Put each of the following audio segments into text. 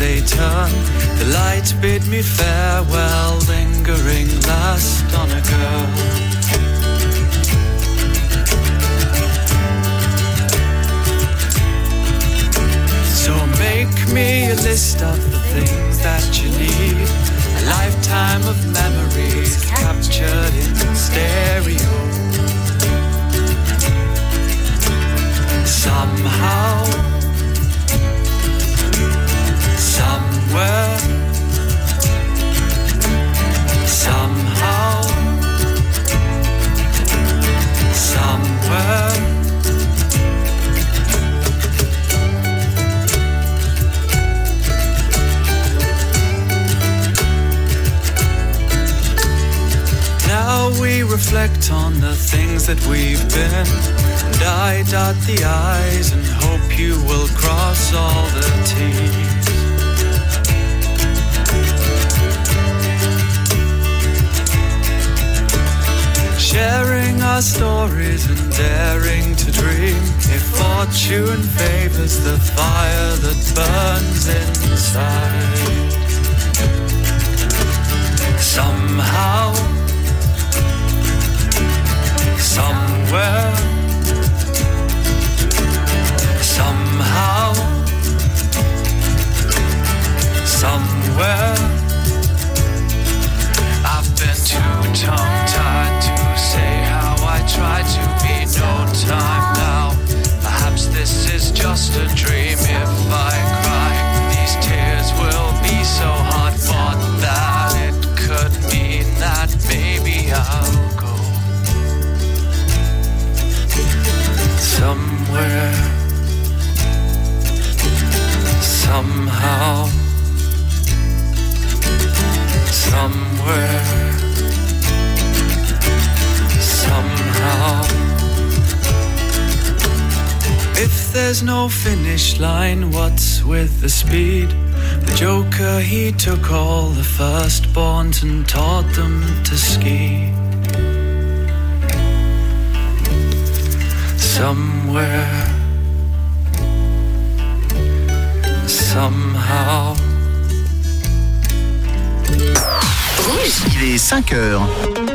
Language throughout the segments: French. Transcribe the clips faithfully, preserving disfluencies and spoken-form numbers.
they turn. The light bid me farewell, lingering last on a girl. So make me a list of the things that you need. A lifetime of memories captured in stereo. Somehow, somewhere, somehow, somewhere. Now we reflect on the things that we've been, and I dot the I's and hope you will cross all the T's. Sharing our stories and daring to dream. If fortune favors the fire that burns inside. Somehow, somewhere, somehow, somewhere. I've been too tongue-tied to say how I tried to be. No time now. Perhaps this is just a dream. If I cry, these tears will be so hard-fought that it could mean that maybe I'll go somewhere, somehow, somewhere, somehow. If there's no finish line, what's with the speed? The Joker, he took all the firstborns and taught them to ski. Somewhere, somehow. Rouge. Il est cinq heures.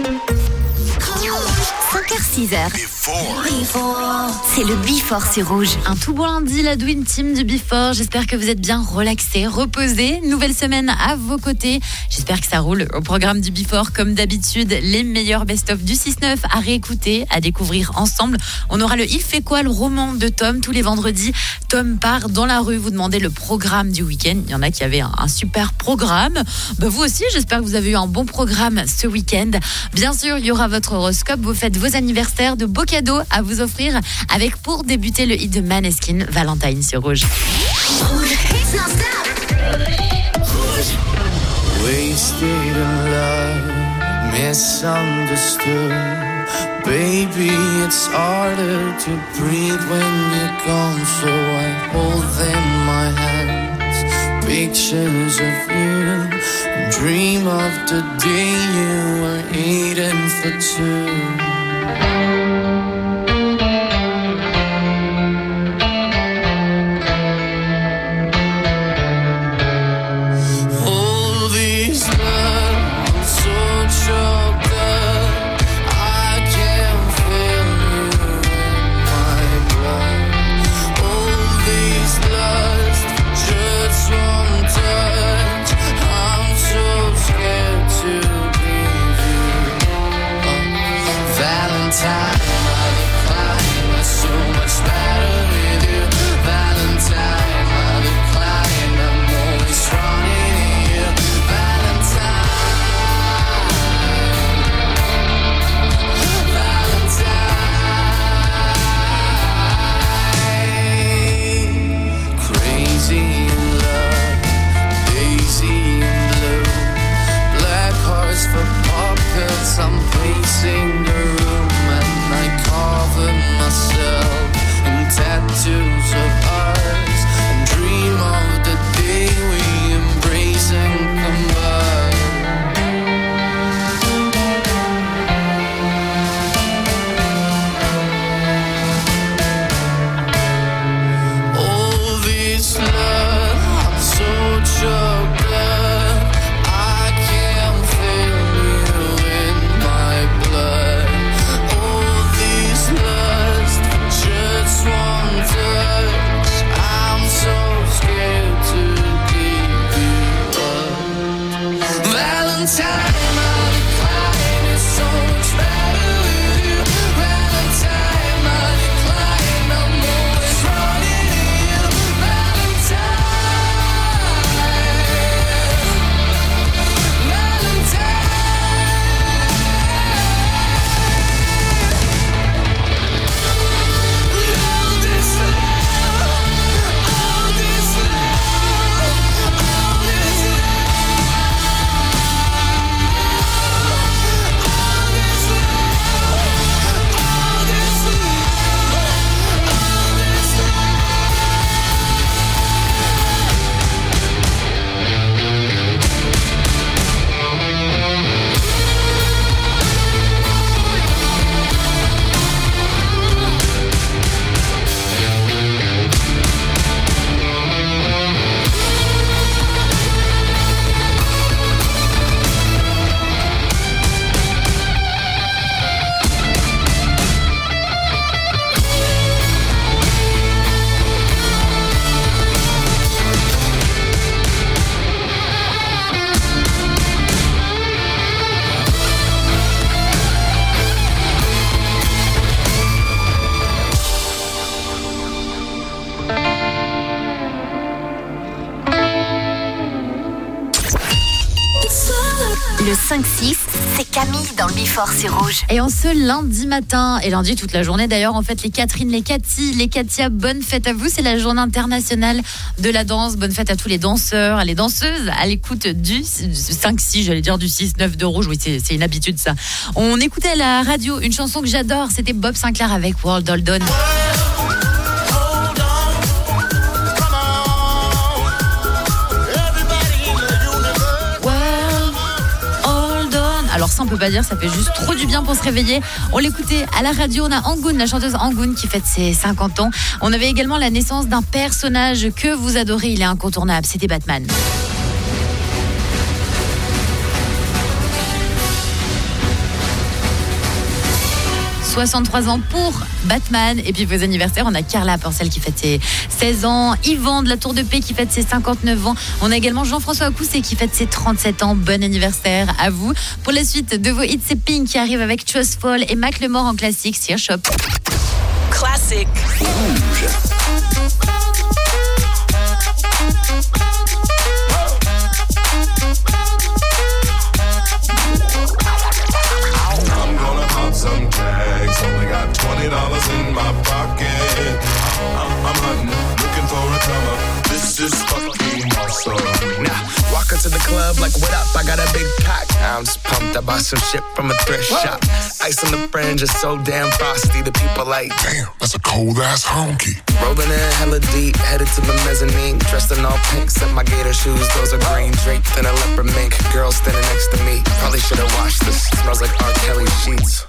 cinq heures six heures. C'est le Before sur Rouge. Un tout beau lundi, la Dream Team du Before. J'espère que vous êtes bien relaxés, reposés. Nouvelle semaine à vos côtés. J'espère que ça roule. Au programme du Before, comme d'habitude, les meilleurs best-of du six neuf à réécouter, à découvrir ensemble. On aura le Il fait quoi, le roman de Tom, tous les vendredis. Tom part dans la rue, vous demandez le programme du week-end. Il y en a qui avaient un, un super programme. Bah, vous aussi, j'espère que vous avez eu un bon programme ce week-end. Bien sûr, il y aura votre horoscope. Vous faites vos anniversaires, de beaux cadeaux à vous offrir avec, pour débuter, le hit de Maneskin, Valentine sur Rouge. Rouge. Wasted in love, misunderstood. Baby, it's harder to breathe when you're gone, so I hold in my hands pictures of you and dream of the day you were eating for two. Time. Le cinq six, c'est Camille dans le Before sur Rouge. Et en ce lundi matin, et lundi toute la journée d'ailleurs, en fait, les Catherine, les Cathy, les Katia, bonne fête à vous. C'est la journée internationale de la danse. Bonne fête à tous les danseurs, les danseuses à l'écoute du cinq six, j'allais dire du six neuf de Rouge. Oui, c'est, c'est une habitude ça. On écoutait à la radio une chanson que j'adore, c'était Bob Sinclair avec World Hold On. Alors ça on peut pas dire, ça fait juste trop du bien pour se réveiller. On l'écoutait à la radio, on a Angoun, la chanteuse Angoun qui fête ses cinquante ans. On avait également la naissance d'un personnage que vous adorez, il est incontournable, c'était Batman. soixante-trois ans pour Batman. Et puis vos anniversaires, on a Carla Porcel qui fête ses seize ans, Yvan de la Tour de Paix qui fête ses cinquante-neuf ans. On a également Jean-François Acousset qui fête ses trente-sept ans. Bon anniversaire à vous. Pour la suite de vos hits, c'est Pink qui arrive avec Trustful et Macklemore en classique, Sear Shop. Classique Rouge. Some tags, only got twenty dollars in my pocket. I'm, I'm hunting, looking for a come up. This is fucking awesome. Now, walk into the club like, what up? I got a big cock. I'm just pumped. I bought some shit from a thrift Whoa. shop. Ice on the fringe is so damn frosty. The people like, damn, that's a cold ass honky. Rolling in hella deep, headed to the mezzanine. Dressed in all pink, set my gator shoes. Those are green, draped in a leopard mink. Girl standing next to me. Probably should have washed this. Smells like R. Kelly sheets.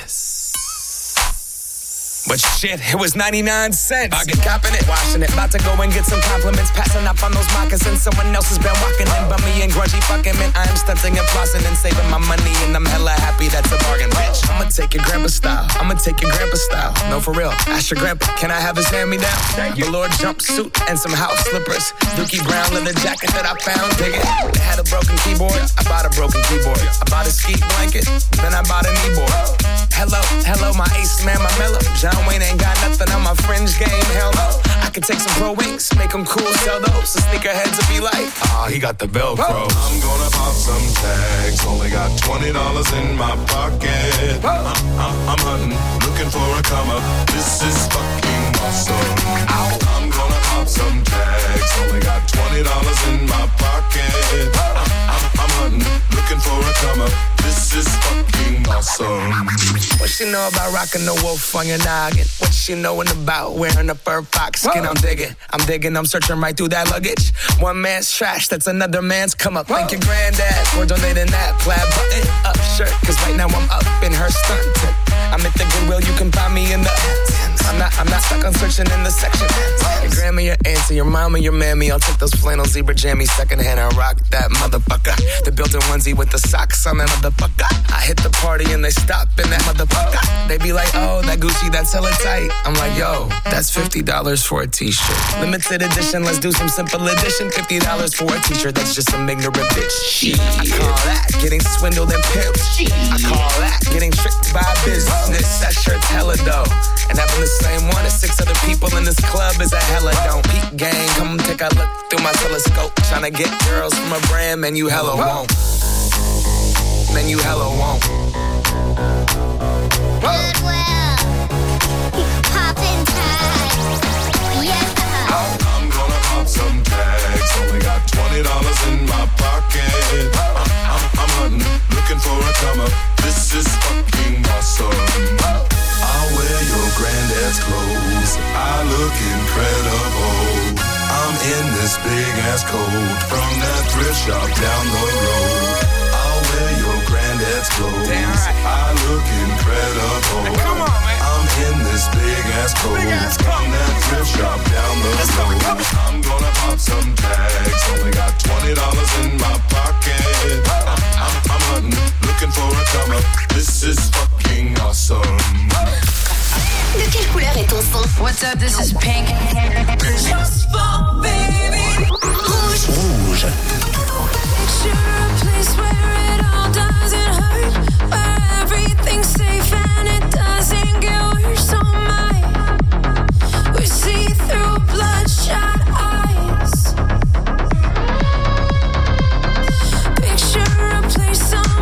But shit, it was ninety-nine cents. I get copping it, washing it. About to go and get some compliments. Passing up on those moccasins. Someone else has been walking in. Bummy and grungy fucking man. I am stunting and flossing and saving my money. And I'm hella happy that's a bargain, bitch. I'ma take your grandpa style. I'ma take your grandpa style. No, for real. Ask your grandpa, can I have his hand-me-down? Velour jumpsuit and some house slippers. Dookie brown leather jacket that I found. Dig it. They had a broken keyboard. I bought a broken keyboard. I bought a ski blanket. Then I bought a kneeboard. Hello, hello, my ace man, my mellow. John Wayne ain't got nothing on my fringe game, hell no. I can take some pro wings, make them cool, sell those. The sneakerheads will be like, ah, oh, he got the Velcro. I'm gonna pop some tags, only got twenty dollars in my pocket. I'm, I'm, I'm hunting, looking for a come up. This is fucking awesome. Ow. I'm gonna pop some tags, only got twenty dollars in my pocket. I'm, I'm, I'm hunting, looking for a come up. This is fucking awesome. What she know about rocking the wolf on your noggin? What she knowin' about wearing a fur fox skin? Whoa. I'm digging, I'm digging, I'm searching right through that luggage. One man's trash, that's another man's come up. Whoa. Thank your granddad for donating that plaid button up shirt. Cause right now I'm up in her stunting. I'm at the Goodwill, you can find me in the I'm not, I'm not stuck on searching in the section. Your grandma, your auntie, your mama, your mammy. I'll take those flannel zebra jammies secondhand and rock that motherfucker. The built-in onesie with the socks on that motherfucker. I hit the party and they stop in that motherfucker. They be like, oh, that Gucci, that's hella tight. I'm like, yo, that's fifty dollars for a t-shirt. Limited edition, let's do some simple edition. fifty dollars for a t-shirt, that's just some ignorant bitch. Shit. I call that getting swindled and pimped. I call that getting tricked by business. That shirt's hella dope. And having the same one as six other people in this club is a hella don't. Peak gang, come take a look through my telescope. Tryna get girls from a brand, man, you hella won't. Man, you hella won't. Goodwill, poppin' tags, yeah. I'm gonna pop some tags, only got twenty dollars in my pocket. I'm, I'm, I'm hunting, looking for a come up. This is fucking awesome. I'll wear your granddad's clothes, I look incredible. I'm in this big ass coat from that thrift shop down the road. I'll wear your granddad's clothes, right. I look incredible. Hey, come on, man. I'm in this big ass coat big ass from that thrift shop down the Let's road. Go, I'm gonna pop some tags, only got twenty dollars in my pocket. I'm, I'm, I'm hunting, looking for a come up. This is fucking awesome. De quelle couleur est ton son? What's up, this is Pink. Just for baby. Rouge. Rouge. Picture a place where it all doesn't hurt, where everything's safe and it doesn't get worse. Oh my, we see through bloodshot eyes. Picture a place on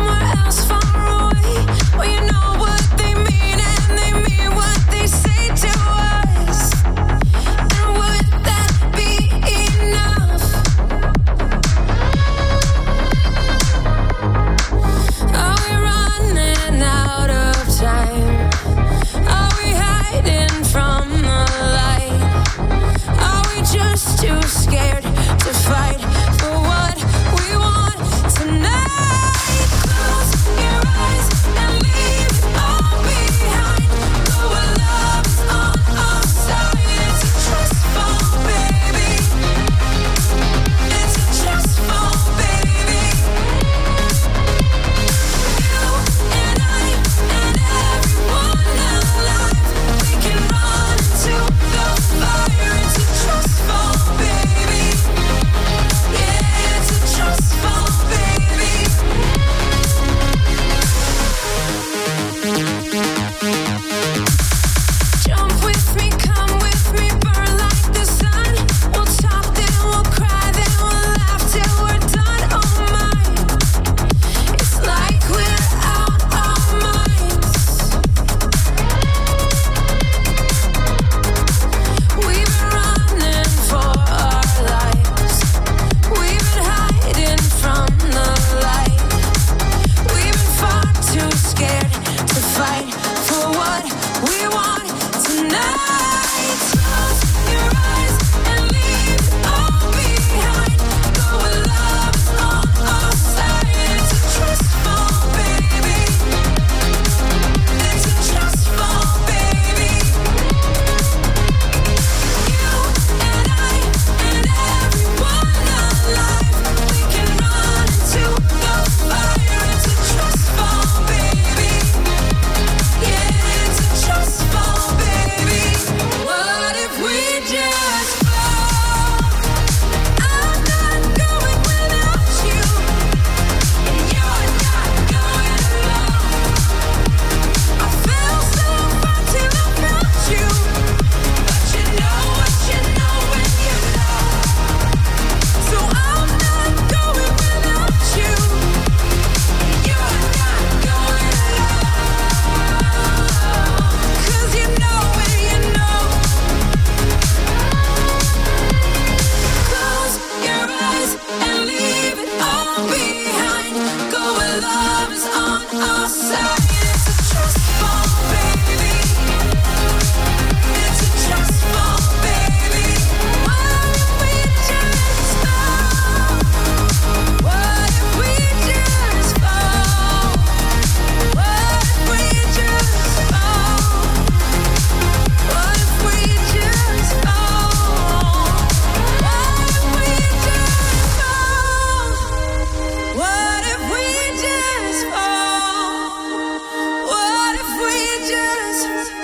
I'll say it's a trust fall, baby. It's a trust fall, baby. What if we just fall? What if we just fall? What if we just fall? What if we just fall? What if we just fall? What if we just fall? What if we just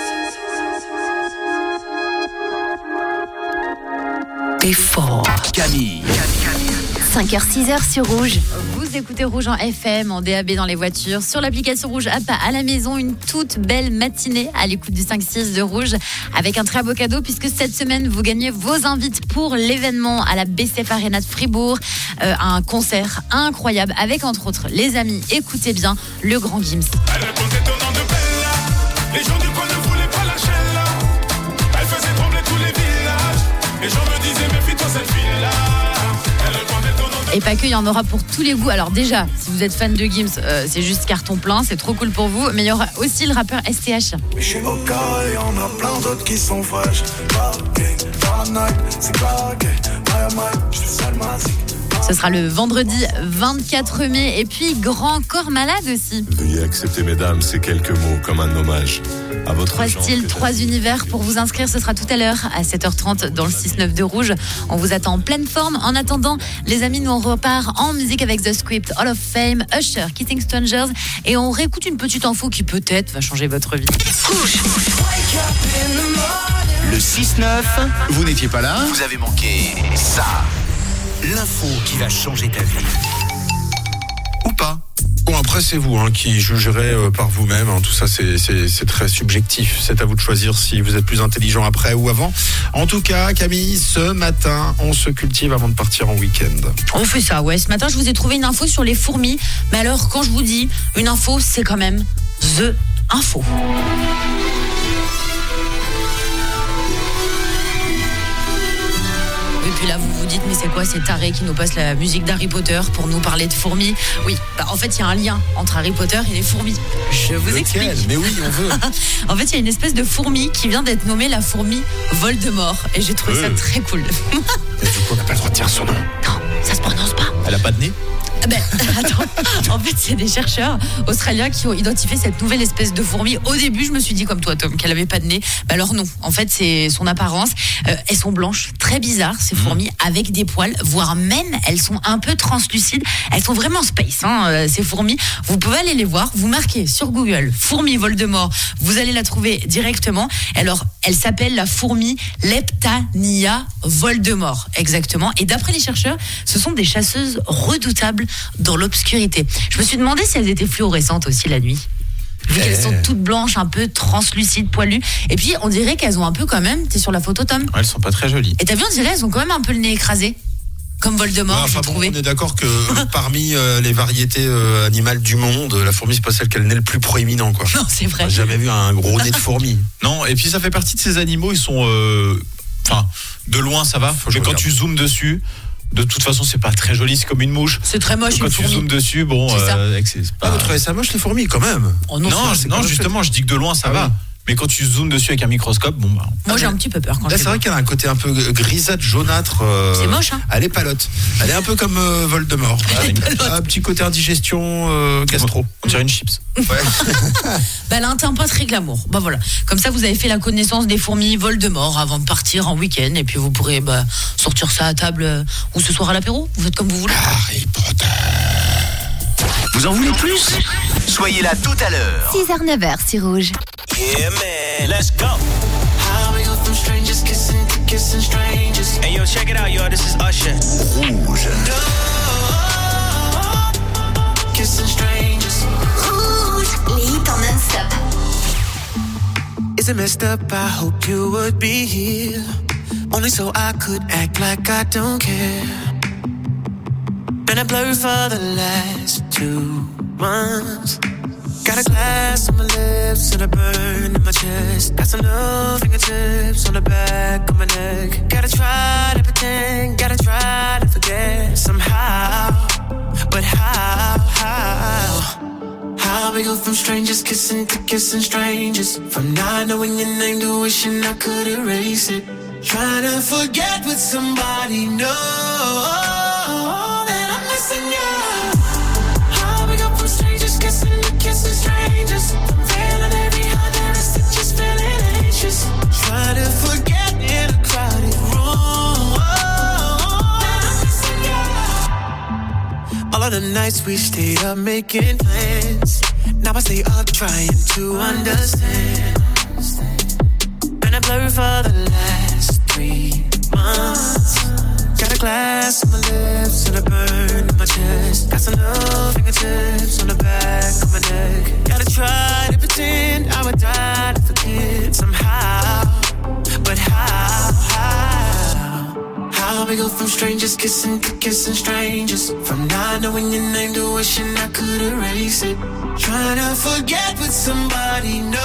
Before. Camille. cinq heures six heures sur Rouge. Vous écoutez Rouge en F M, en D A B dans les voitures, sur l'application Rouge App à la maison. Une toute belle matinée à l'écoute du cinq six de Rouge avec un très beau cadeau puisque cette semaine vous gagnez vos invites pour l'événement à la B C F Arena de Fribourg. Euh, un concert incroyable avec entre autres les amis, écoutez bien, le Grand Gims. Elle répondait au nom de Bella. Les gens du coin ne voulaient pas lâcher là. Elle faisait trembler tous les villages. Les gens me disaient méfie-toi cette fille-là. Elle répondait au nom de Et pas que, il y en aura pour tous les goûts. Alors déjà, si vous êtes fan de Gims, euh, c'est juste carton plein, c'est trop cool pour vous. Mais il y aura aussi le rappeur S T H. Je suis au carré, y en a plein d'autres qui sont fraîches. Parking, dans la night, c'est claqué. My oh my, je suis seul magique. Ce sera le vendredi vingt-quatre mai. Et puis, Grand Corps Malade aussi. Veuillez accepter, mesdames, ces quelques mots comme un hommage à votre Trois genre, styles, mesdames. trois univers. Pour vous inscrire, ce sera tout à l'heure à sept heures trente dans le six neuf de Rouge. On vous attend en pleine forme. En attendant, les amis, nous on repart en musique avec The Script, Hall of Fame, Usher, Kissing Strangers. Et on réécoute une petite info qui peut-être va changer votre vie. Le six neuf, vous n'étiez pas là, vous avez manqué ça. L'info qui va changer ta vie. Ou pas. Bon, après, c'est vous hein, qui jugerez euh, par vous-même. Hein. Tout ça, c'est, c'est, c'est très subjectif. C'est à vous de choisir si vous êtes plus intelligent après ou avant. En tout cas, Camille, ce matin, on se cultive avant de partir en week-end. On fait ça, ouais. Ce matin, je vous ai trouvé une info sur les fourmis. Mais alors, quand je vous dis une info, c'est quand même The Info. Et puis là, vous vous dites, mais c'est quoi ces tarés qui nous passent la musique d'Harry Potter pour nous parler de fourmis? Oui, bah, en fait, il y a un lien entre Harry Potter et les fourmis. Je vous Lequel? explique. Mais oui, on veut. En fait, il y a une espèce de fourmi qui vient d'être nommée la fourmi Voldemort. Et j'ai trouvé Euh. ça très cool. Et du coup, on n'a pas le droit de dire son nom. Non, ça se prononce pas. Elle a pas de nez? Ben, attends, en fait, c'est des chercheurs australiens qui ont identifié cette nouvelle espèce de fourmi. Au début, je me suis dit, comme toi, Tom, qu'elle avait pas de nez. Ben alors non, en fait, c'est son apparence. Euh, elles sont blanches, très bizarres, ces fourmis, avec des poils, voire même, elles sont un peu translucides. Elles sont vraiment space, hein, euh, ces fourmis. Vous pouvez aller les voir, vous marquez sur Google fourmi Voldemort, vous allez la trouver directement. Alors, elle s'appelle la fourmi Leptania Voldemort, exactement. Et d'après les chercheurs, ce sont des chasseuses redoutables dans l'obscurité. Je me suis demandé si elles étaient fluorescentes aussi la nuit. Vu qu'elles sont toutes blanches, un peu translucides, poilues. Et puis, on dirait qu'elles ont un peu quand même... T'es sur la photo, Tom? Ouais, elles sont pas très jolies. Et t'as vu, on dirait elles ont quand même un peu le nez écrasé. Comme Voldemort, Ouais, enfin, j'ai bon, trouvé. on est d'accord que parmi euh, les variétés euh, animales du monde, la fourmi, c'est pas celle qui a le nez le plus proéminent, quoi. Non, c'est vrai. J'ai jamais vu un gros nez de fourmi. Non, et puis ça fait partie de ces animaux, ils sont... euh, Enfin, de loin ça va, Faut que mais je quand regarde. tu zoomes dessus, de toute façon c'est pas très joli, c'est comme une mouche. C'est très moche, Quand une tu fourmi. zoomes dessus, bon... C'est ça. euh, c'est Ah, pas... vous trouvez ça moche, les fourmis, quand même? Oh non, non, c'est- c'est non, pas justement, je dis que de loin ça Ah va. oui. Mais quand tu zoomes dessus avec un microscope, bon bah... Moi, j'ai un petit peu peur quand Là, je c'est les vrai vois. qu'elle a un côté un peu grisâtre, jaunâtre. euh, C'est moche, hein. Elle est palote. Elle est un peu comme euh, Voldemort. Un petit côté indigestion, euh, gastro. On dirait une chips. Ouais. Bah, elle a un teint pas très glamour. Bah voilà. Comme ça, vous avez fait la connaissance des fourmis Voldemort avant de partir en week-end. Et puis, vous pourrez bah, sortir ça à table euh, ou ce soir à l'apéro. Vous faites comme vous voulez. Harry Potter. Vous en voulez plus? Soyez là tout à l'heure. six heures neuf heures sur Rouge. Yeah, man, let's go. How we go from strangers kissing to kissing strangers. Hey, yo, check it out, yo, this is Usher. Rouge. Kissing strangers. Rouge, les hits en non-stop. Is it messed up? I hope you would be here. Only so I could act like I don't care. Been a blur for the last two months. Got a glass on my lips and a burn in my chest. Got some little fingertips on the back of my neck. Gotta try to pretend, gotta try to forget somehow. But how, how, how we from strangers kissing to kissing strangers. From not knowing your name to wishing I could erase it. Trying to forget with somebody, no, that I'm missing you. How we go from strangers kissing to kissing strangers. I'm feeling every heart there is to just feeling anxious. Trying to forget in a crowded room, that I'm missing you. All of the nights we stayed up making plans. Now I stay up trying to understand. Been a blur for the last three months. Got a glass on my lips and a burn in my chest. Got some little fingertips on the back of my neck. Gotta try to pretend I would die to forget somehow. But how, how, how we go from strangers kissing to kissing strangers. From not knowing your name to wishing I could erase it. Trying to forget with somebody, no,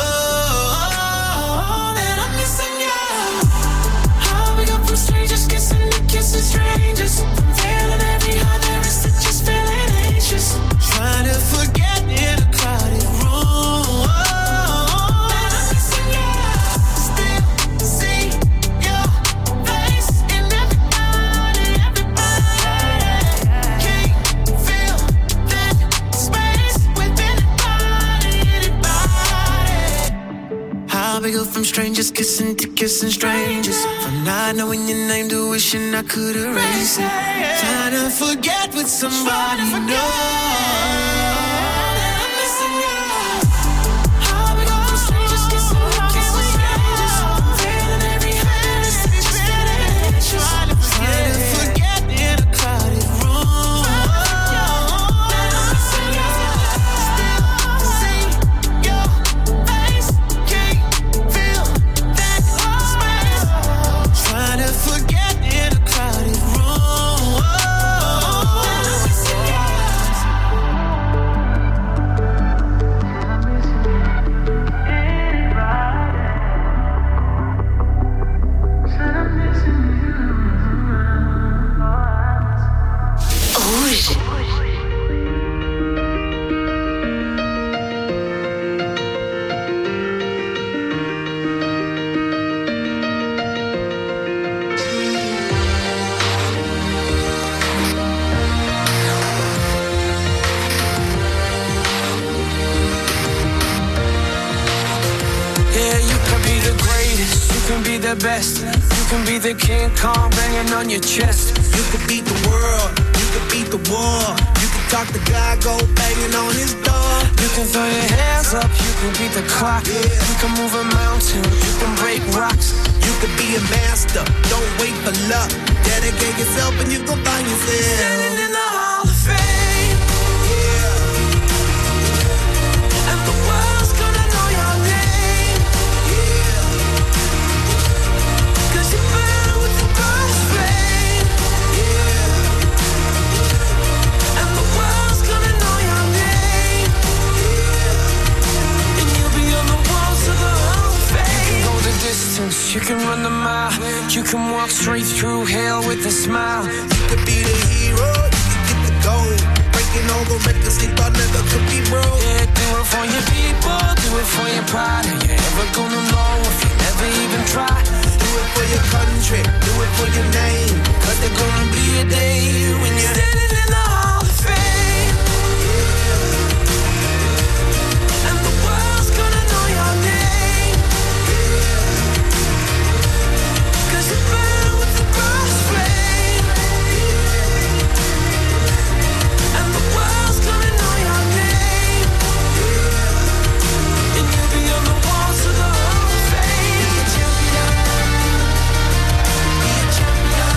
that I'm missing you. How we go from strangers kissing to kissing strangers. I'm feeling every heart there is to just feeling anxious. Trying to forget in a crowded room, that I'm missing you. Still see your face in everybody, everybody. Can't feel that space within how we go from strangers kissing to kissing strangers. From not knowing your name to wishing I could erase it. Trying to forget with somebody, no, that I'm missing you. How we go from strangers kissing to kissing strangers. I'm feeling every hand is just feeling anxious. Trying to forget in a crowded room, that I'm missing you. Still see your face. Trying to forget in a crowded room, that I'm missing you. Rouge. Yeah, you can be the greatest, you can be the best. You can be the King Kong banging on your chest. You could beat the world, you could beat the war. You could talk to God, go banging on his door. You can throw your hands up, you can beat the clock. Yeah. You can move a mountain, you can break rocks. You could be a master, don't wait for luck. Dedicate yourself and you gon' find yourself Standing in the Hall of Fame. Yeah. And the world's gonna know your name. Yeah. Cause you burn with the brightest flame. Yeah. And the world's gonna know your name. Yeah. And you'll be on the walls of the Hall of Fame. You can go the distance, you can run the mile. You can walk straight through hell with a smile. You could be the hero, you could get the gold. Breaking all the records they thought never could be broke. Yeah, do it for your people, do it for your pride. And you're never gonna know if you never even try. Do it for your country, do it for your name. Cause there's gonna be a day when you're standing in the Hall of Fame. And the world's gonna know your name. Cause you burn with the brightest flame. And the world's gonna know your name. And you'll be on the walls of the Hall of Fame. Be a champion. Be a champion.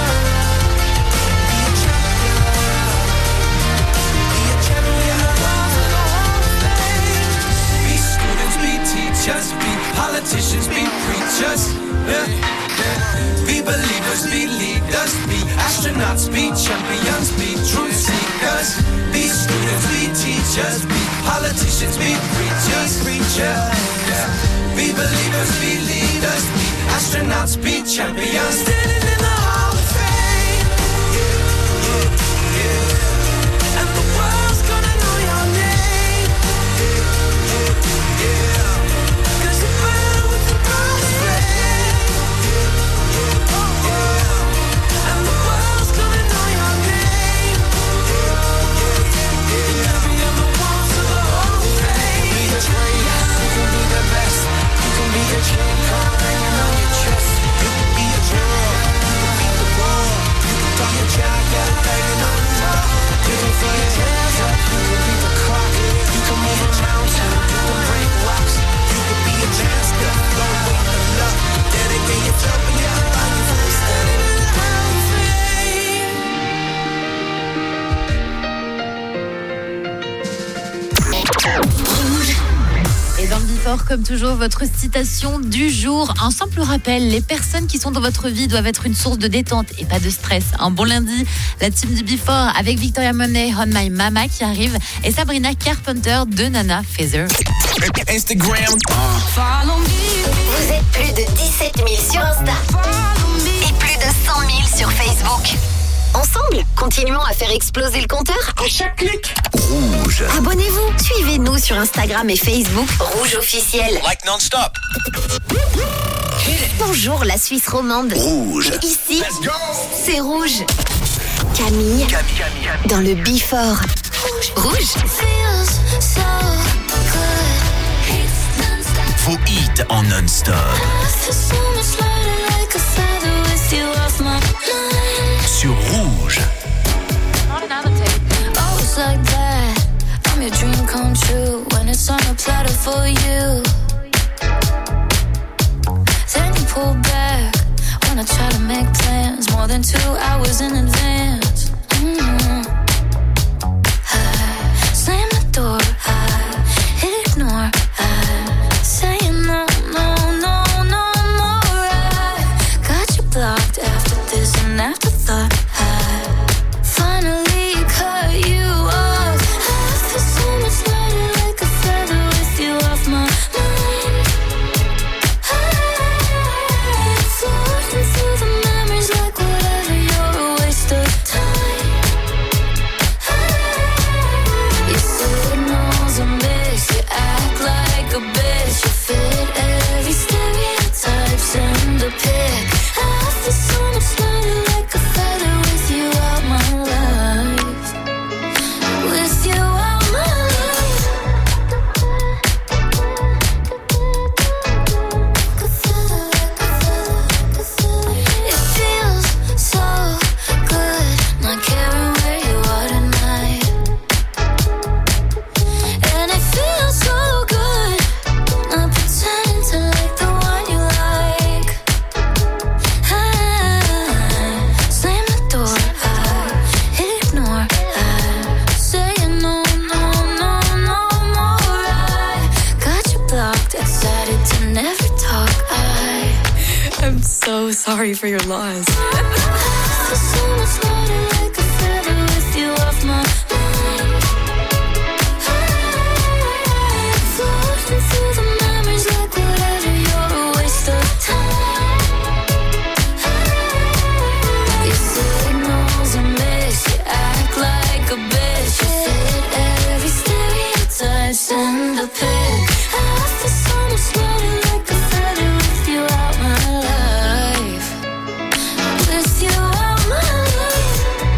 Be a champion. Be a champion. On the walls of the Hall of Fame. Be students, be teachers, be politicians, be preachers. Yeah. Be believers, be leaders, be astronauts, be champions, be truth seekers. Be students, be teachers, be politicians, be preachers, preachers. Yeah. Be believers, be leaders, be astronauts, be champions. Standing in the Hall of Fame. Yeah, yeah, yeah. And the world's gonna know your name. Yeah. dans le Before, comme toujours, votre citation du jour. Un simple rappel, les personnes qui sont dans votre vie doivent être une source de détente et pas de stress. Un bon lundi, la team du Before avec Victoria Monet, On My Mama qui arrive et Sabrina Carpenter de Nana Feather. Instagram. Vous êtes plus de dix-sept mille sur Insta et plus de cent mille sur Facebook. Ensemble, continuons à faire exploser le compteur à chaque clic. Rouge. Abonnez-vous, suivez-nous sur Instagram et Facebook. Rouge officiel. Like non-stop. Bonjour la Suisse romande. Rouge. Ici, c'est Rouge. Camille, Camille, dans le Before. Rouge. Vos hits en non-stop. Sur Rouge. Oh, it's like that. I'm your dream come true when it's on a platter for you. Then you pull back when I try to make plans more than two hours in advance. Mm-hmm. I slam the door, I ignore, I say no, no, no, no more. I got you blocked after this and afterthought. I finally cut you off. I feel so much lighter like a feather with you off my mind. I'm floating through the memories like whatever, you're a waste of time. Your signals are mixed, you act like a bitch. You fit every stereotype, send a pic. I feel so much lighter like a feather with you out my life. With you out my life. It feels so good not caring where you are tonight. And it feels so good not pretending to like the one you like. I slam the door, I ignore, I say no, no, no, no more. I got you blocked, decided to never talk. I I'm so sorry for your loss. I feel so much lighter like a feather with you off my mind. I'm floating through the memories like whatever, you're a waste of time. Your signals are mixed, you act like a bitch. You fit every stereotype, send a pic. I feel so much lighter like a feather with you out my life. With you out my life.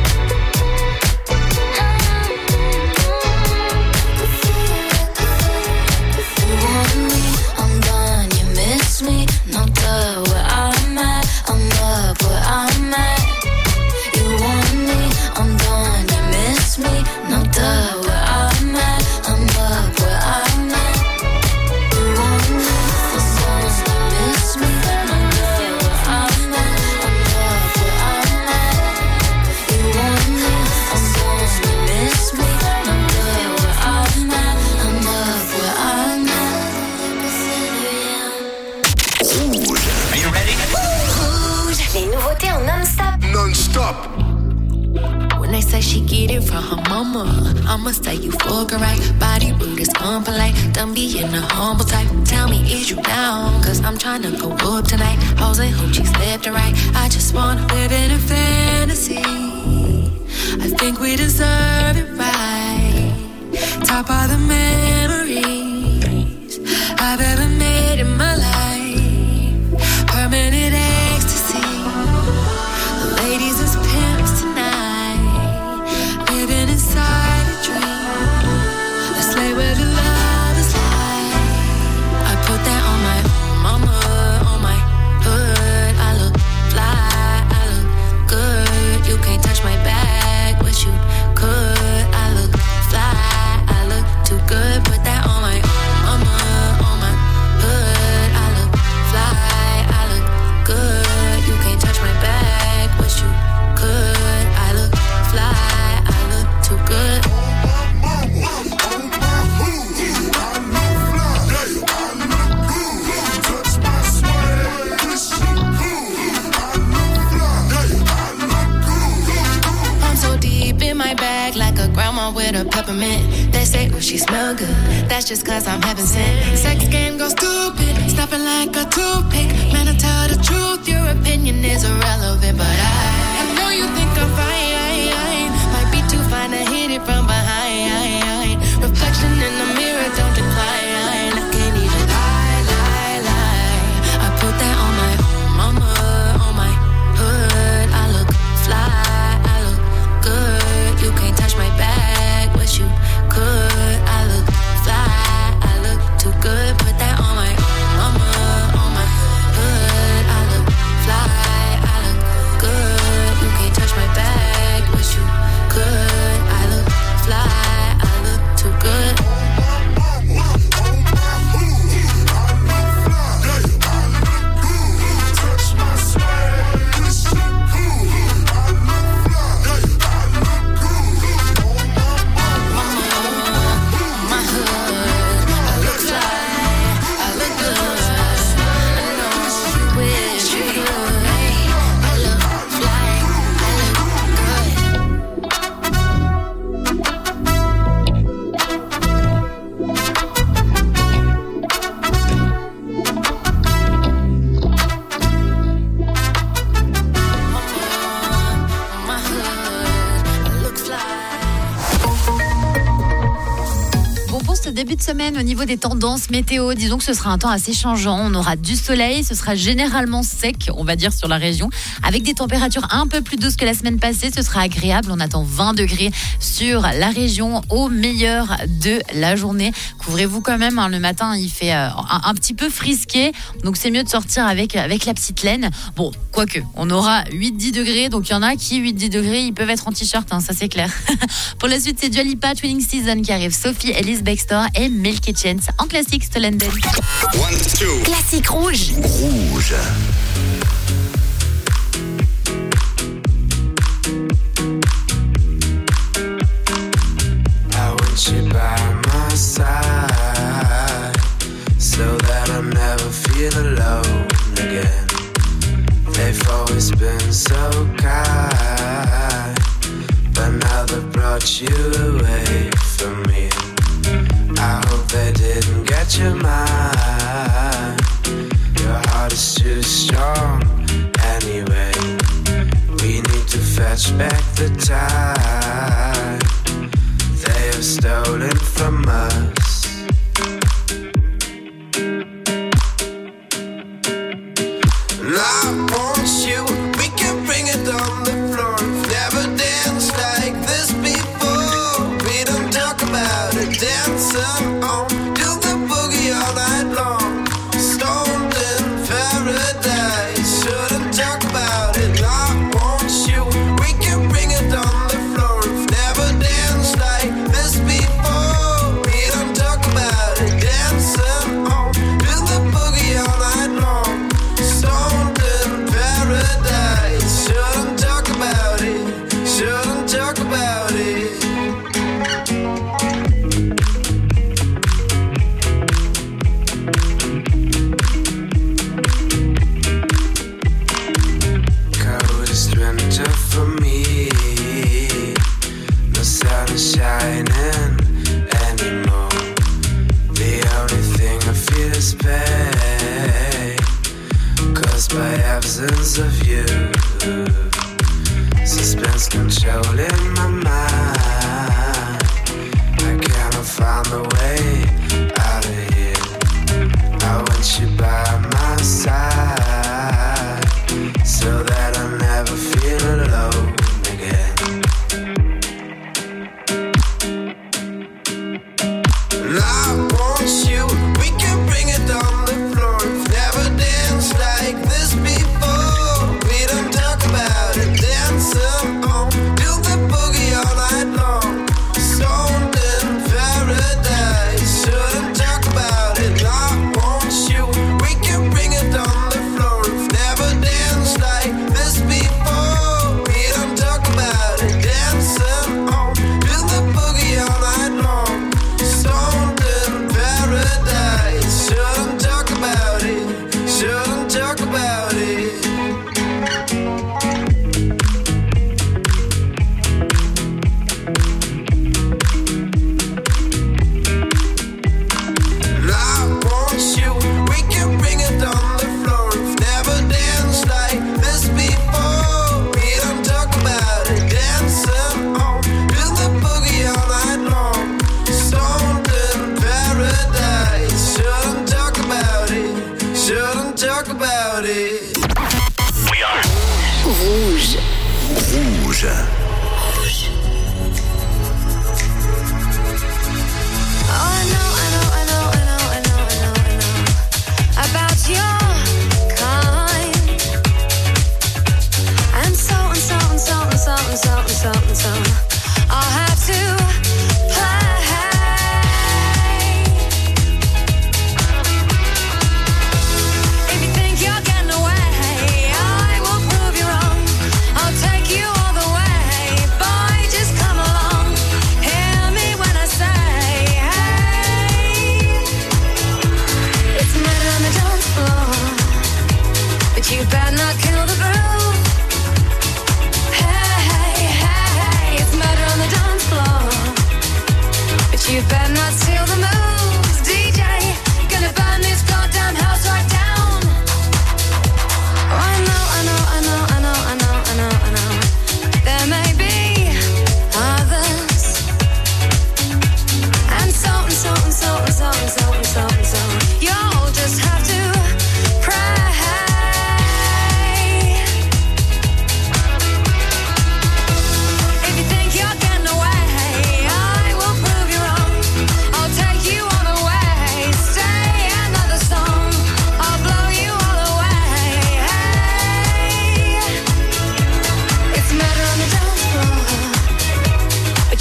You want me, I'm done, you miss me. No duh, where I'm at, I'm up where I'm at. You want me, I'm done, you miss me. No duh, where I'm at, I'm up where I'm at. You want me, I'm done, you miss me. No duh, where I'm at, I'm up where I'm at. You want me, I'm done, you miss me. No duh, where I'm at, I'm up where I'm at. Rouge. Are you ready? Rouge. Les nouveautés en non-stop. Non-stop. When they say she get it from her mama, I'ma say you fucking right. Body rude is unpolite. Done being a humble type. Tell me, is you down? Cause I'm tryna go up tonight. Hoes and hoochies left and right. I just wanna live in a fantasy. I think we deserve it right. Top of the memories I've ever made in my life. Permanent ecstasy. The ladies is pimps tonight. Living inside a dream. Let's lay where the love is like. I put that on my mama, on my hood. I look fly, I look good. You can't touch my bag, but you could. I look fly, I look too good. Put that on my mama, on my my bag like a grandma with a peppermint. They say, ooh, she smell good. That's just cause I'm heaven sent. Sex game goes stupid, stopping like a toothpick. Man, I tell the truth, your opinion is irrelevant. But I, I know you think I'm fine. Might be too fine to hit it from behind. Reflection in the mirror, don't decline. I can't even lie, lie, lie. I put that on my mama, on my hood. I look fly, I look good. You can't touch my bag, but you could. I look fly, I look too good. Put that on my mama, on my hood. I look fly, I look good. You can't touch my bag, but you could. I look fly, I look too good. Début de semaine au niveau des tendances météo, disons que ce sera un temps assez changeant. On aura du soleil, ce sera généralement sec, on va dire, sur la région, avec des températures un peu plus douces que la semaine passée. Ce sera agréable, on attend vingt degrés sur la région au meilleur de la journée. Couvrez-vous quand même, hein, le matin il fait euh, un, un petit peu frisqué, donc c'est mieux de sortir avec, avec la petite laine. Bon, quoique, on aura huit dix degrés, donc il y en a qui, huit dix degrés, ils peuvent être en t-shirt, hein, ça c'est clair. Pour la suite, c'est Dua Lipa, Twinning Season qui arrive, Sophie Ellis Bextor et Milky Chance en classique Stolen Dance. Classique rouge. Rouge. I want you by my side, so that I never feel alone again. They've always been so kind, but now they've brought you away from me. I hope they didn't get your mind. Your heart is too strong anyway. We need to fetch back the time they have stolen from us. And I want you, we can bring it on the floor. Never danced like this before. We don't talk about it, dancing on, do the boogie all night long. Stoned in paradise, shouldn't talk about it. I want you, we can bring it on the floor. Never danced like this before. We don't talk about it, dancing on, do the boogie all night long. Stoned in paradise, shouldn't talk about it, shouldn't talk about it. Coldest winter for me, no sun is shining anymore. The only thing I feel is pain, caused by absence of you. Suspense controlling my mind. I cannot find a way out of here. I want you by my side, so that I never feel alone again. And I want you, we can bring it on the floor. Never danced like this before. We don't talk about it, dancing on, do the boogie.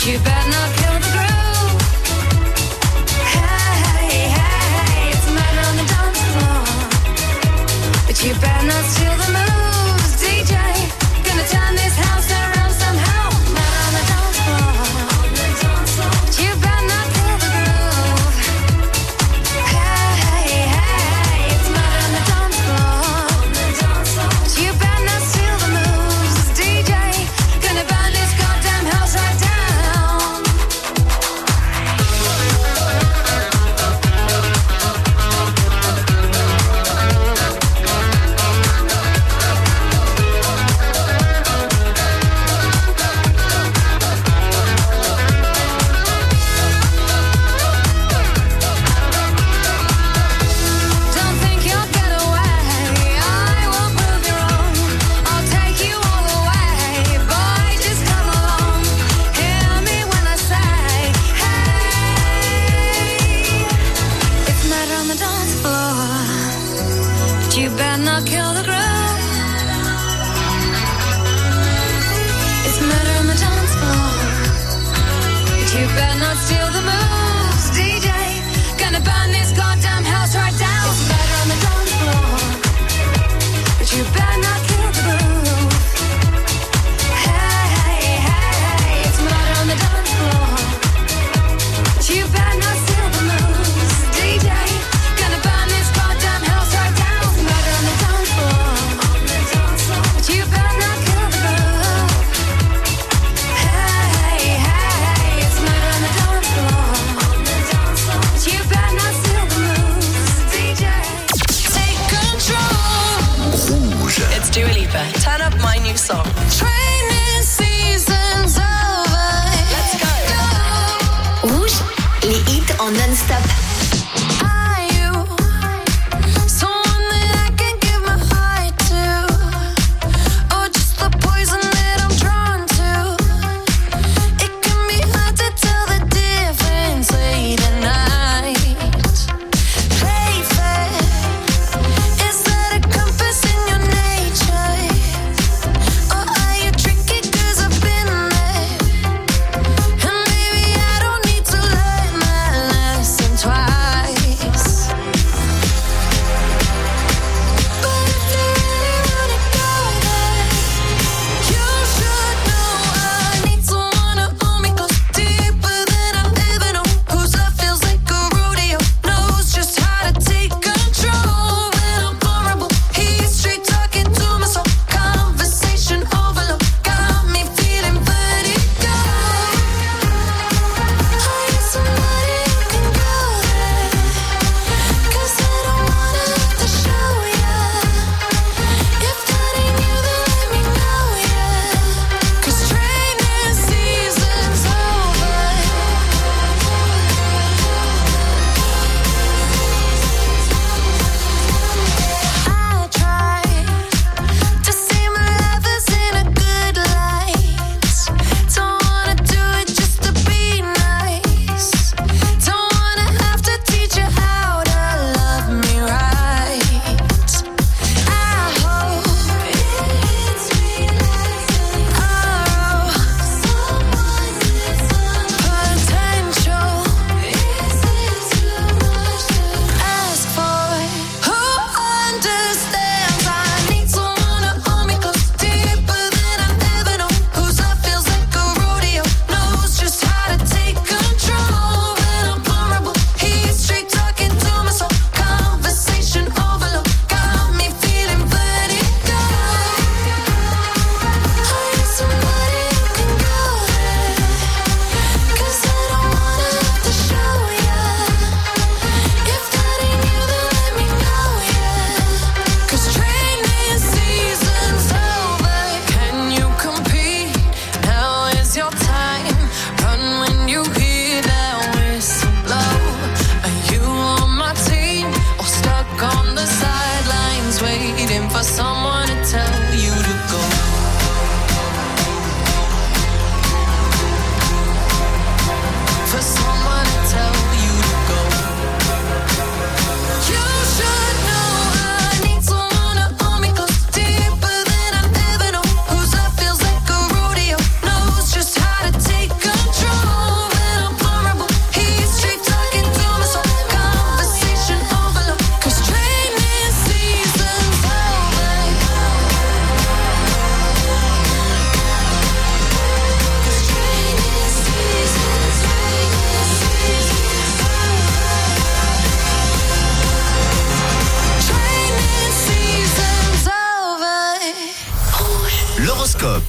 you better not kill the groove. Hey, hey, it's a matter on the dance floor, but you better not steal the moves. D J, gonna turn this house around somehow. Matter on the dance floor, but you better not kill the groove. Hey, hey, it's a matter on the dance floor, but you better not steal the moves. D J, gonna burn this goddamn house right down. Don't think you'll get away, I won't prove you wrong. I'll take you all the way, boy, just come along. Hear me when I say, hey, it's a matter on the dance floor, but you better not kill the groove. It's a matter on the dance floor, but you better not steal the moves. D J, gonna burn this goddamn house right down. It's a matter on the dance floor, but you better not kill the groove. Hey, hey, it's a matter on the dance floor, but you better not steal the moves. D J, gonna burn this goddamn house right down. It's a matter on the dance floor, but you better not kill the groove. Hey, hey, it's a matter on the dance floor, but you better not steal the moves. D J, take control. Rouge. It's Dua Lipa. Turn up my new song. Training season's over. Let's go. Rouge, les hits en non-stop. Are you someone that I can give my heart to, or just the poison that I'm drawn to? It can be hard to tell the difference late at night. Play fair, is that a compass in your nature, or are you tricky 'cause I've been there? And maybe I don't need to learn my lesson twice.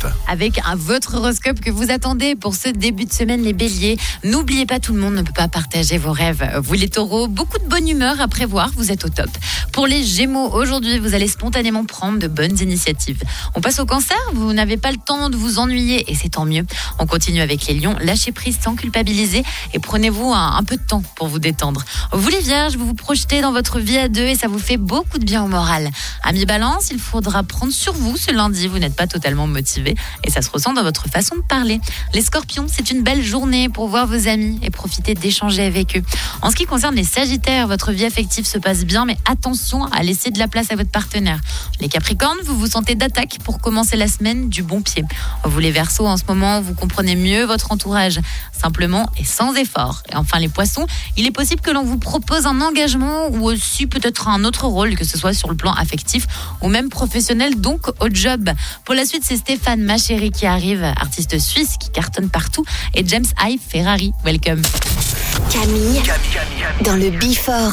horoscope. Avec un, votre horoscope que vous attendez pour ce début de semaine, les béliers. N'oubliez pas, tout le monde ne peut pas partager vos rêves. Vous les taureaux, beaucoup de bonne humeur à prévoir, vous êtes au top. Pour les gémeaux, aujourd'hui, vous allez spontanément prendre de bonnes initiatives. On passe au cancer, vous n'avez pas le temps de vous ennuyer et c'est tant mieux. On continue avec les lions, lâchez prise sans culpabiliser et prenez-vous un, un peu de temps pour vous détendre. Vous les vierges, vous vous projetez dans votre vie à deux et ça vous fait beaucoup de bien au moral. Amis balance, il faudra prendre sur vous ce lundi, vous n'êtes pas totalement motivé et ça se ressent dans votre façon de parler. Les scorpions, c'est une belle journée pour voir vos amis et profiter d'échanger avec eux. En ce qui concerne les sagittaires, votre vie affective se passe bien, mais attention à laisser de la place à votre partenaire. Les capricornes, vous vous sentez d'attaque pour commencer la semaine du bon pied. Vous les verseaux, en ce moment, vous comprenez mieux votre entourage, simplement et sans effort. Et enfin les poissons, il est possible que l'on vous propose un engagement ou aussi peut-être un autre rôle, que ce soit sur le plan affectif ou même professionnel, donc au job. Pour la suite, c'est Stéphane Machéry qui arrive, artiste suisse qui cartonne partout, et James Hype Ferrari. Welcome. Camille, dans le Before.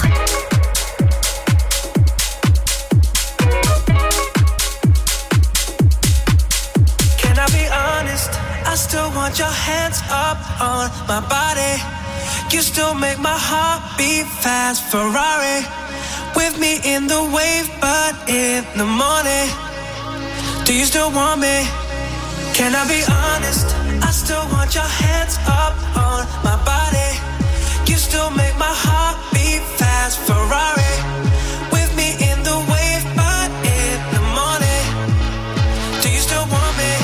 Can I be honest? I still want your hands up on my body. You still make my heart beat fast. Ferrari with me in the wave, but in the morning. Do you still want me? Can I be honest? I still want your hands up on my body. You still make my heart beat fast. Ferrari with me in the wave, but in the morning. Do you still want me?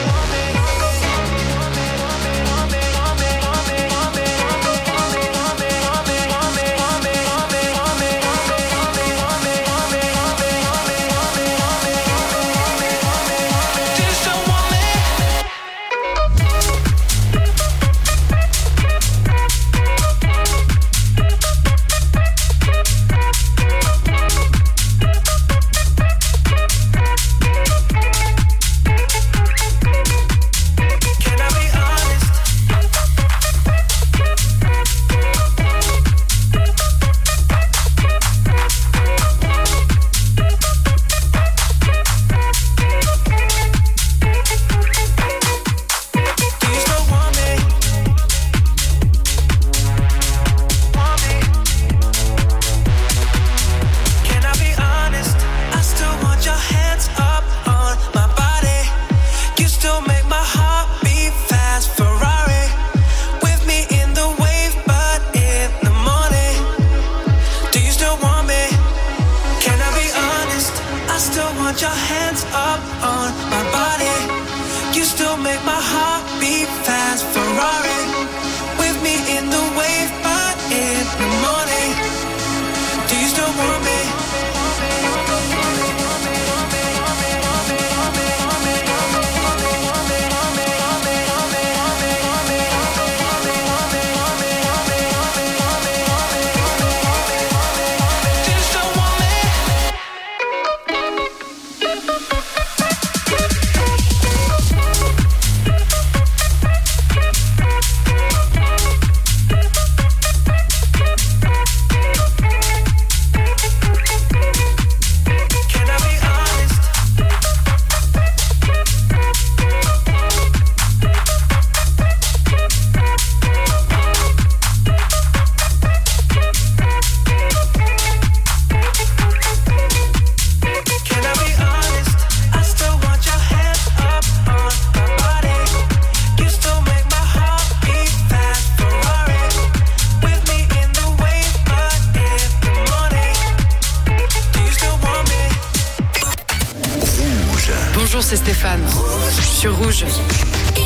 c'est Stéphane. Sur Rouge. Les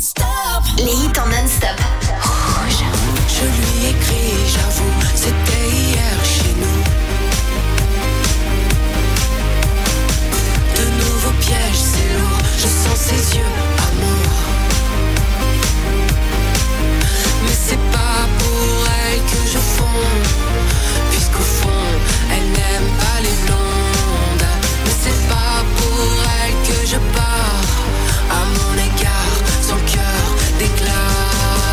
hits en non-stop. Rouge. Je lui écris, j'avoue, c'était hier chez nous. De nouveaux pièges, c'est lourd. Je sens ses yeux, amour. Mais c'est pas pour elle que je fonds, puisqu'au fond, elle n'aime pas les blondes. Mais c'est pas pour elle que je pars. À mon égard, son cœur déclare.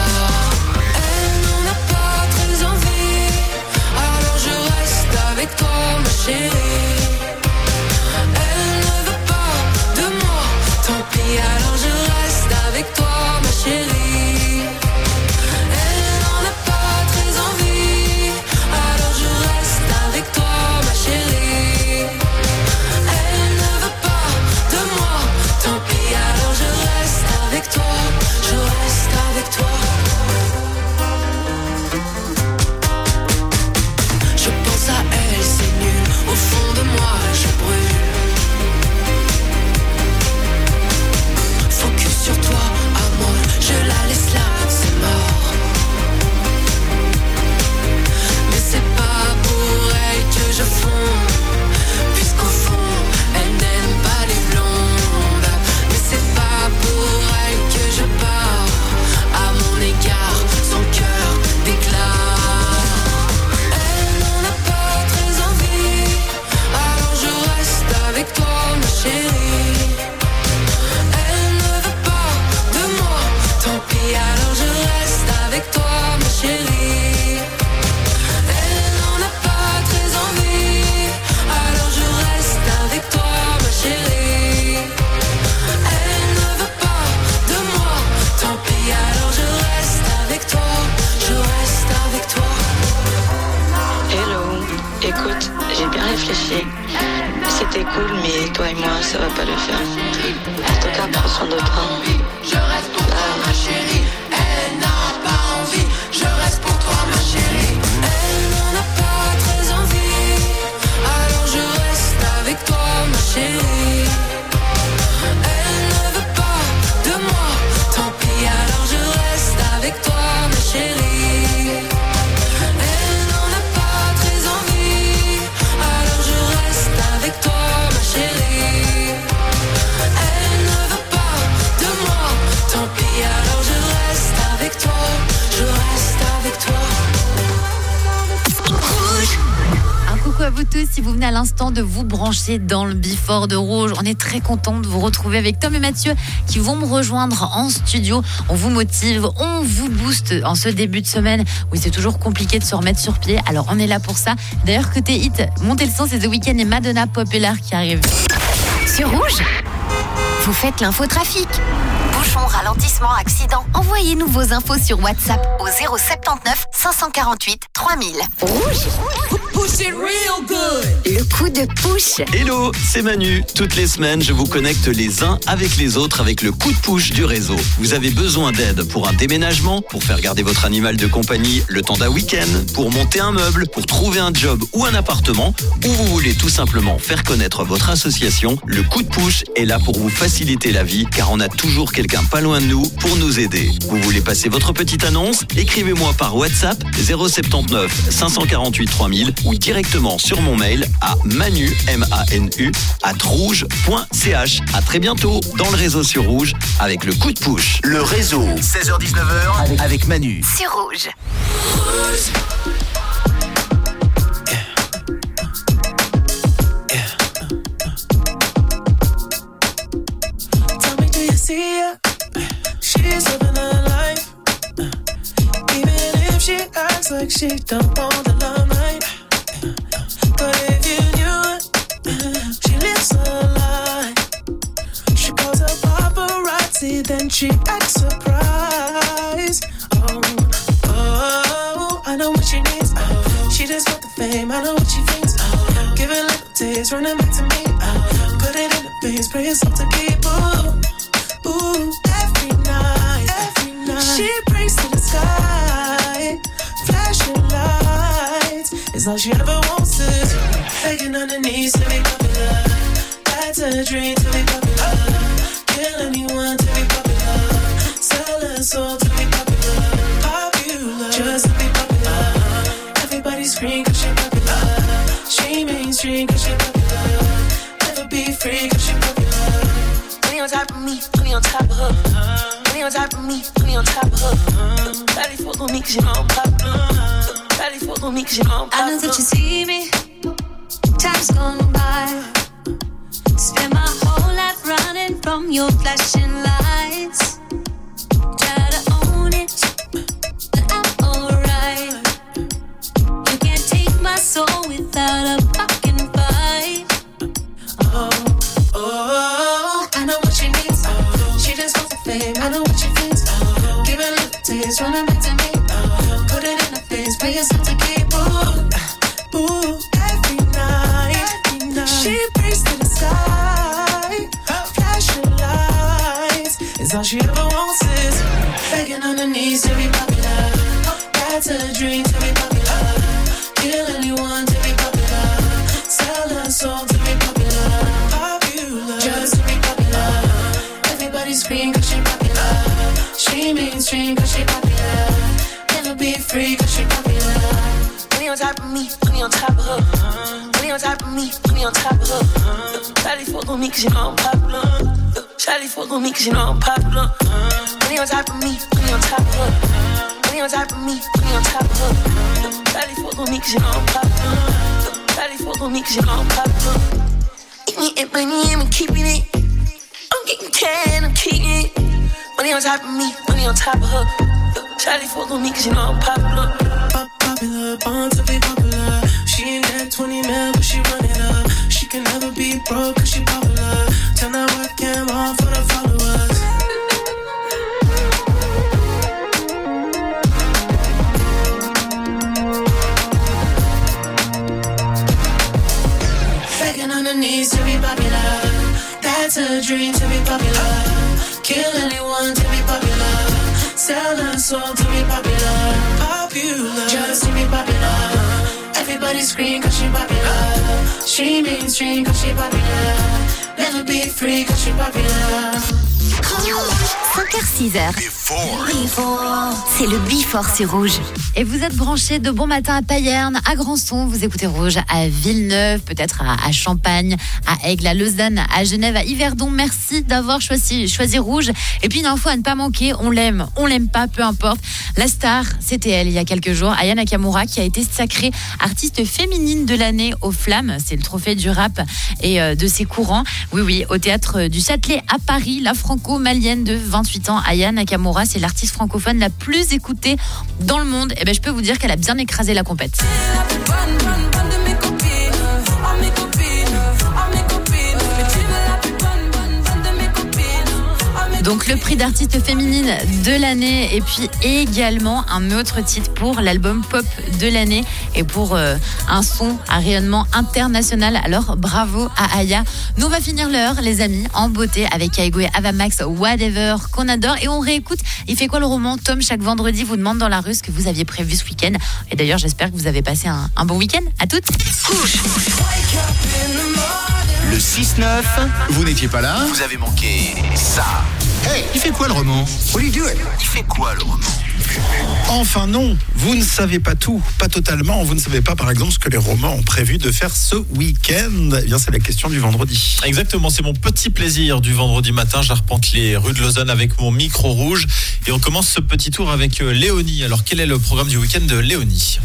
chérie. Elle n'en a pas très envie, alors je reste avec toi, ma chérie. Elle ne veut pas de moi, tant pis, alors je reste avec toi, je reste avec toi. Un coucou à vous tous, si vous venez à l'instant de vous brancher dans le Before de Rouge, on est très content de vous retrouver avec Tom et Mathieu qui vont me rejoindre en studio. On vous motive, on vous booste en ce début de semaine où c'est toujours compliqué de se remettre sur pied, alors on est là pour ça. D'ailleurs côté hit, montez le son, c'est The Weeknd et Madonna Popular qui arrivent. Sur Rouge, vous faites l'infotrafic. Bouchons, ralentissement, accident. Envoyez-nous vos infos sur WhatsApp au zéro soixante-dix-neuf cinq cent quarante-huit trois mille. Rouge. Push it real good. Le coup de push. Hello, c'est Manu. Toutes les semaines, je vous connecte les uns avec les autres avec le coup de push du réseau. Vous avez besoin d'aide pour un déménagement, pour faire garder votre animal de compagnie le temps d'un week-end, pour monter un meuble, pour trouver un job ou un appartement, ou vous voulez tout simplement faire connaître votre association, le coup de push est là pour vous faciliter la vie car on a toujours quelqu'un pas loin de nous pour nous aider. Vous voulez passer votre petite annonce? Écrivez-moi par WhatsApp zéro soixante-dix-neuf cinq cent quarante-huit trois mille ou directement sur mon mail à manu, M A N U, arobase rouge point c h. À très bientôt dans le réseau sur Rouge avec le coup de push. Le réseau, seize heures dix-neuf heures avec, avec Manu. Sur Rouge. Tell me, do you see her? She's living her life. Even if she acts like she don't want the limelight. But if you knew it, she lives her life. She calls her paparazzi, then she acts surprised. Oh, oh, I know what she needs. Oh, she just want the fame, I know what she thinks. Oh, give it a little taste, run it back to me. Oh, put it in the face, pray yourself to keep. Ooh, ooh, every night, every night. She prays to the sky, flashing lights. It's all she ever wants is begging on her knees to be popular. That's a dream to be popular. Kill anyone to be popular. Sell her soul to be popular. Popular, just to be popular. Everybody scream cause she popular. She mainstream cause she popular. Never be free cause she popular. Money on top of me, money on top of her. Money on top of me, money on top of her. Daddy fuck on me cause you know I'm popular. Daddy fuck on me cause you know I'm popular. I know that you see me, time's gone by. Spend my whole life running from your flashing lights. Try to own it, but I'm alright. You can't take my soul without a fucking fight. Oh, oh, I know what she needs. Oh, she just wants the fame, I know what she thinks. Oh, give it a little taste, run it back to me. Oh, put it in her face, pay yourself to keep. Ooh, ooh, every night, every night. She prays to the sky, flashing lights. It's all she ever wants is begging on her knees to be popular. That's a dream to be popular. Kill anyone to be popular. Sell her soul to be popular. Popular, just to be popular. Everybody scream cause she popular. She mainstream cause she popular. Never be free cause she popular. Money on top of me, money on top of her. Money on top of me, money on top of her. Shawty fuck on me cause you know I'm popular. Shawty fuck on me cause you know I'm popular. Money on top of me, money on top of her. Money on top of me, money on top of her. Shawty fuck on me cause you know I'm popular. Shawty fuck on me cause you know I'm popular. Eating it, money, I'm keeping it. I'm getting can, I'm keeping it. Money on top of me, money on top of her. Shawty fuck on me cause you know I'm popular. Pop popular, born to be popular. She ain't that twenty mil, but she run it up. She can never be broke cause she popular. Turn that webcam on for the followers. Begging on her knees to be popular. That's a dream to be popular. Kill anyone to be popular. Sell her soul to be popular. Popular, just to be popular. Everybody scream cause she popular. She mainstream cause she popular. Never be free cause she popular. cinq heures six heures. C'est le Before sur Rouge. Et vous êtes branchés de bon matin à Payerne, à Grandson, vous écoutez Rouge à Villeneuve, peut-être à, à Champagne, à Aigle, à Lausanne, à Genève, à Yverdon. Merci d'avoir choisi, choisi Rouge. Et puis une info à ne pas manquer, on l'aime, on l'aime pas, peu importe. La star, c'était elle il y a quelques jours, Aya Nakamura, qui a été sacrée artiste féminine de l'année aux Flammes. C'est le trophée du rap et euh, de ses courants. Oui, oui, au théâtre du Châtelet à Paris, la franco-malienne de vingt-huit ans, Aya Nakamura, c'est l'artiste francophone la plus écoutée dans le monde. Et ben, je peux vous dire qu'elle a bien écrasé la compète. Donc le prix d'artiste féminine de l'année et puis également un autre titre pour l'album pop de l'année et pour euh, un son à rayonnement international. Alors bravo à Aya. Nous on va finir l'heure les amis en beauté avec Kaigo et Avamax Whatever qu'on adore et on réécoute. Il fait quoi le roman? Tom chaque vendredi vous demande dans la rue ce que vous aviez prévu ce week-end. Et d'ailleurs j'espère que vous avez passé un, un bon week-end. À toutes. Le six neuf, vous n'étiez pas là, vous avez manqué ça. Hey, il fait quoi le roman? What are you doing? Il fait quoi le roman? Enfin non, vous ne savez pas tout, pas totalement. Vous ne savez pas par exemple ce que les romans ont prévu de faire ce week-end. Eh bien c'est la question du vendredi. Exactement, c'est mon petit plaisir du vendredi matin. J'arpente les rues de Lausanne avec mon micro rouge et on commence ce petit tour avec Léonie. Alors quel est le programme du week-end de Léonie?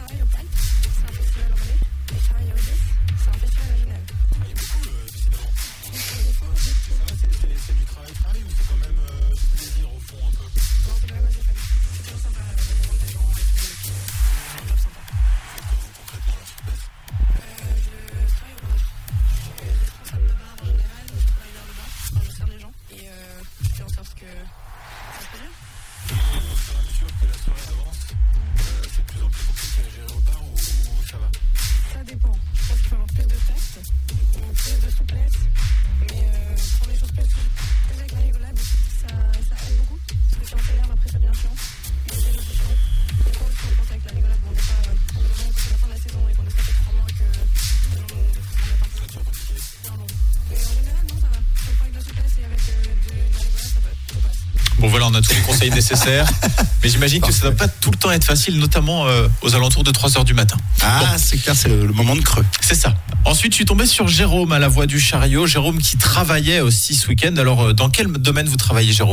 Bon voilà, on a tous les conseils nécessaires, mais j'imagine que ça ne doit pas tout le temps être facile, notamment euh, aux alentours de trois heures du matin. Ah, bon. C'est clair, c'est le, le moment de creux. C'est ça. Ensuite, je suis tombé sur Jérôme à la Voix du Chariot. Jérôme qui travaillait aussi ce week-end. Alors, euh, dans quel domaine vous travaillez, Jérôme ?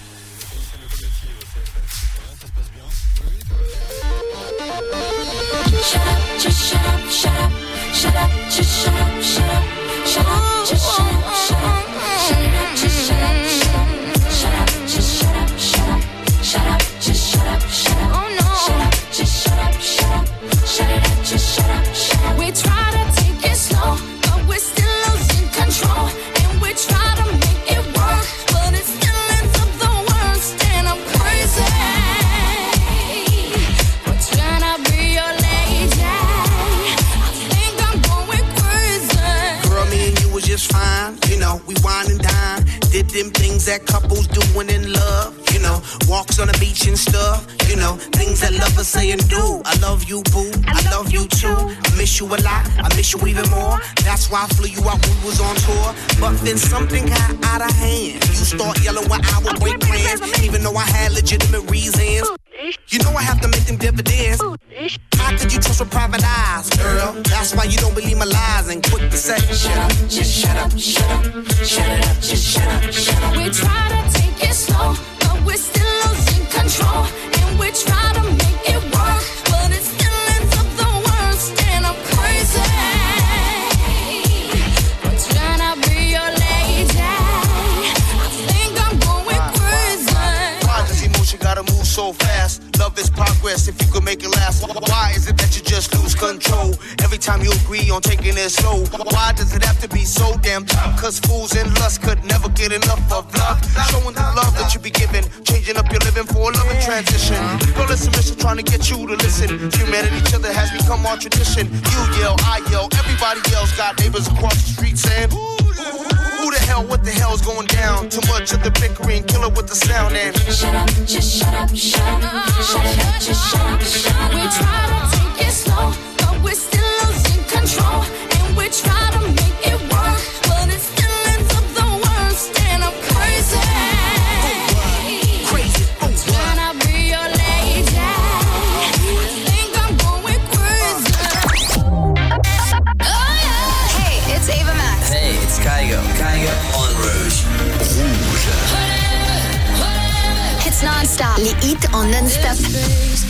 Them things that couples doing in love, you know, walks on the beach and stuff, you know, things that lovers say and do. I love you, boo, I love you too. I miss you a lot, I miss you even more. That's why I flew you out when we was on tour. But then something got out of hand. You start yelling when I would break plans, even though I had legitimate reasons. You know I have to make them dividends. How could you trust with private eyes, girl? That's why you don't believe my lies and quick to say, shut up, just shut up, shut up, shut it up, just shut up, shut up. We try to take it slow, but we're still losing control. And we try to make it work, but it still ends up the worst. And I'm crazy. I'm trying to be your lady. I think I'm going crazy. Why does emotion gotta move so fast? Love is progress if you could make it last. Why is it that you just lose control every time you agree on taking it slow? Why does it have to be so damn tough? Cause fools and lust could never get enough of love. Showing the love that you be giving, changing up your living for a loving transition. Girl, it's a mission trying to get you to listen. Humanity, each other has become our tradition. You yell, I yell, everybody yells. Got neighbors across the street saying, who the hell, what the hell's going down? Too much of the bickering, kill it with the sound and shut up, just shut up, shut up, shut it up, just shut up, shut up. We try to take it slow, but we're still losing control. And we try to make it work, but it still ends up the worst. And I'm crazy. les hits en non-stop.